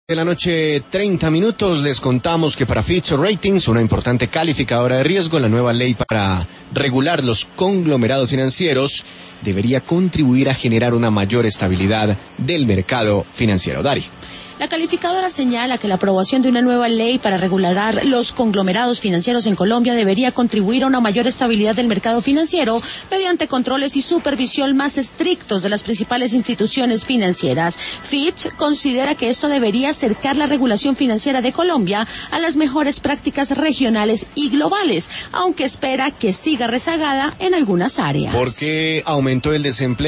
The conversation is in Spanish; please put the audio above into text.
De la noche, 30 minutos, les contamos que para Fitch Ratings, una importante calificadora de riesgo, la nueva ley para regular los conglomerados financieros debería contribuir a generar una mayor estabilidad del mercado financiero. Dari. La calificadora señala que la aprobación de una nueva ley para regular los conglomerados financieros en Colombia debería contribuir a una mayor estabilidad del mercado financiero mediante controles y supervisión más estrictos de las principales instituciones financieras. Fitch considera que esto debería acercar la regulación financiera de Colombia a las mejores prácticas regionales y globales, aunque espera que siga rezagada en algunas áreas. ¿Por qué aumentó el desempleo?